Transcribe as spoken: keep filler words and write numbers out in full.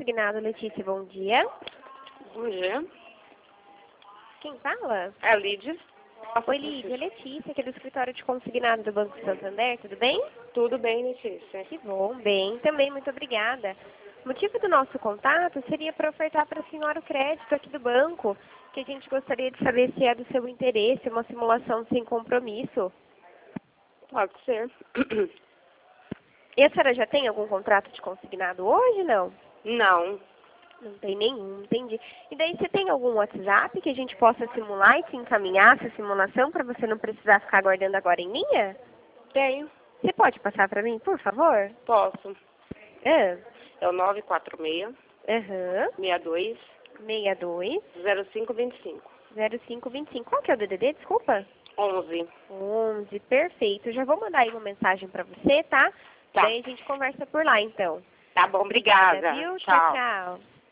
Consignado, Letícia, bom dia. Bom dia. Quem fala? É a Lídia. Oi, Lídia, Letícia, aqui do escritório de consignado do Banco Santander, tudo bem? Tudo bem, Letícia? Que bom, bem, também, muito obrigada. O motivo do nosso contato seria para ofertar para a senhora o crédito aqui do banco, que a gente gostaria de saber se é do seu interesse, uma simulação sem compromisso. Pode ser. E a senhora já tem algum contrato de consignado hoje, não? Não. Não tem nenhum, entendi. E daí você tem algum WhatsApp que a gente possa simular e te encaminhar essa simulação para você não precisar ficar aguardando agora em linha? Tenho. Você pode passar para mim, por favor? Posso. Ah, É o nove quatro seis, aham, seis dois, seis dois, zero cinco dois cinco. zero cinco dois cinco. Qual que é o D D D? Desculpa. onze. onze, perfeito. Já vou mandar aí uma mensagem para você, tá? Tá. Daí a gente conversa por lá, então. Tá bom, obrigada. Viu? Tchau. Tchau, tchau.